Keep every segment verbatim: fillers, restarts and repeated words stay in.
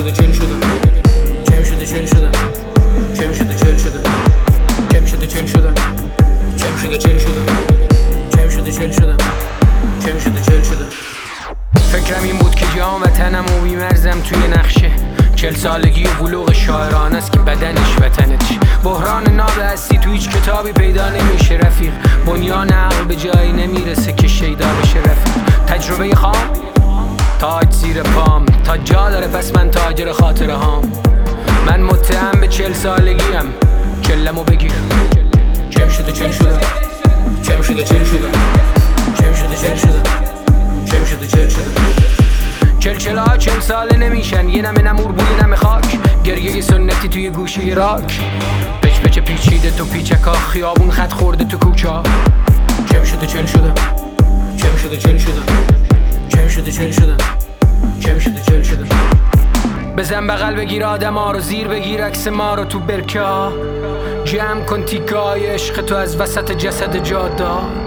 شده چل شده چم شده چل شده چم شده چل شده چم شده چل شده چم شده چل شده چم شده چل شده چم شده چل شده فکرم این بود که جام وطنم و بیمرزم توی نقشه چل سالگی و بلوغ شاعران است که بدنش وطنت شه. بحران ناب هستی تو هیچ کتابی پیدا نمیشه رفیق. بنیان عقل به جایی نمیرسه که شیدا بشه رفیق. تجربه خام تاج زیر پام تا جا داره پس من تاجر خاطره هام. من متهم به چل سالگیم چلمو بگیرم. چم شده چل شده چم شده چل شده چم شده چل شده چم شده چل شده چل چل ها چل ساله نمیشن. یه نمه نمور بوی نمه خاک. گریه سنتی توی گوشه راک. پچ پچ پیچیده تو پیچکا. خیابون خط خورده تو کوچا. چم شده چل شده چم شده چل شده چم شده چل شده چم شده چل شده بزن بغل بگیر آدم ها رو زیر بگیر عکس ما رو تو برکه ها. جمع کن تیکای عشق تو از وسط جسد جاده.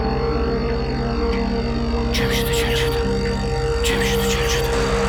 چم شده چل شده چم شده چل شده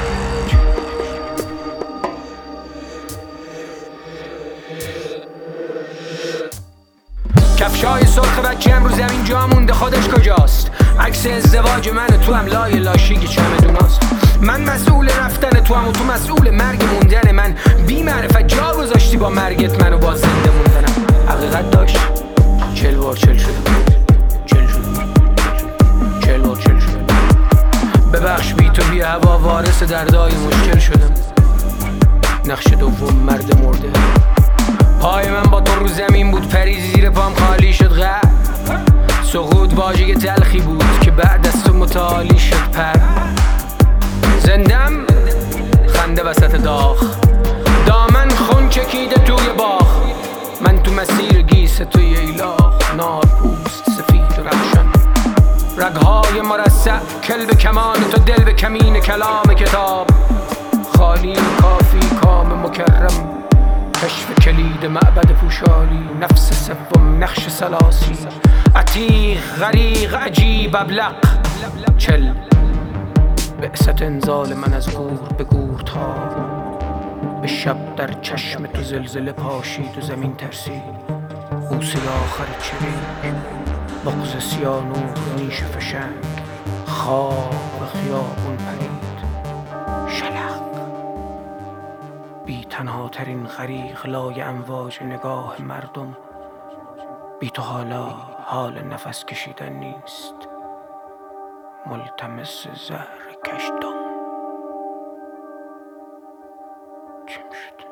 کفشای سرخ بچه هم رو زمین جا مونده خودش کجاست؟ عکس ازدواج من تو هم لای لاشی که چمدوناست. من مسئول رفتن تو هم و تو مسئول مرگ موندن من. بی معرفت جا گذاشتی با مرگت منو با زنده موندنم. حقیقت داشت چل بار چل شده چل شده چل بار چل شده ببخش بی تو بی هوا وارث دردای مشکل شدم. نقش دوم مرد مرده. پای من با تو رو زمین بود پری زیر پام خالی شد غر. سقوط واژه تلخی بود که بعد از تو متعالی شد پر. زندم خنده وسط داغ. دامن خون چکیده توی باغ. من تو مسیر گیس توی ایلاغ. نار پوست سفید و رخشان. رگهای مرصع کل به کمان تو دل به کمین کلام کتاب. خالی کافی کام مکرم. کشف کلید معبد پوشالی. نفس سوم نقش سلاسی. عتیق غریق عجیب ابلق. چل بعثت انزال من از گور به گور تا به شب در چشم تو زلزله پاشید و زمین ترسید. بوسه آخر چریک بغض سیانور نیش فشنگ. خواب به خیابون پرید شلق. بی تنها ترین غریق لای امواج نگاه مردم. بی تو حالا حال نفس کشیدن نیست. ملتمس زهر کشدم. چم شد